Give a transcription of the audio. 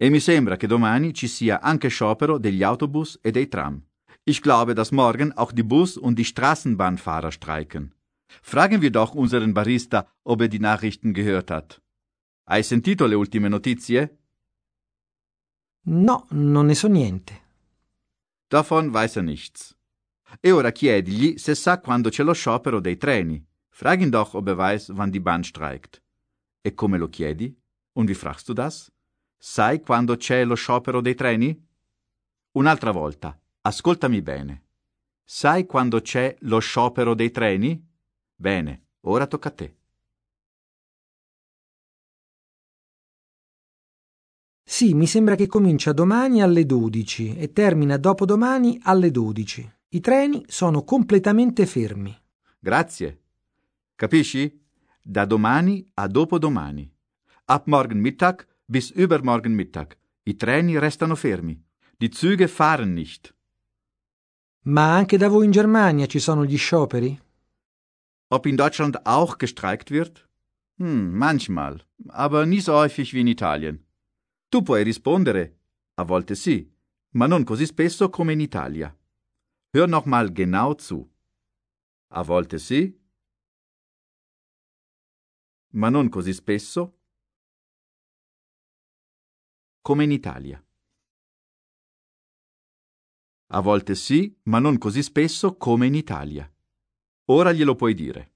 E mi sembra che domani ci sia anche sciopero degli Autobus e dei Tram. Ich glaube, dass morgen auch die Bus- und die Straßenbahnfahrer streiken. Fragen wir doch unseren Barista, ob die Nachrichten gehört hat. Hai sentito le ultime notizie? No, non ne so niente. Davon weiß nichts. E ora chiedigli se sa quando c'è lo sciopero dei treni. Frag ihn doch, ob weiß, wann die Bahn streikt. E come lo chiedi? Und wie fragst du das? Sai quando c'è lo sciopero dei treni? Un'altra volta, ascoltami bene. Sai quando c'è lo sciopero dei treni? Bene, ora tocca a te. Sì, mi sembra che comincia domani alle 12 e termina dopodomani alle 12. I treni sono completamente fermi. Grazie. Capisci? Da domani a dopodomani. Ab morgen Mittag bis übermorgen Mittag. I treni restano fermi. Die Züge fahren nicht. Ma anche da voi in Germania ci sono gli scioperi? Ob in Deutschland auch gestreikt wird? Manchmal, aber nie so häufig wie in Italien. Tu puoi rispondere, a volte sì, ma non così spesso come in Italia. Hör noch mal genau zu. A volte sì, ma non così spesso come in Italia. A volte sì, ma non così spesso come in Italia. Ora glielo puoi dire.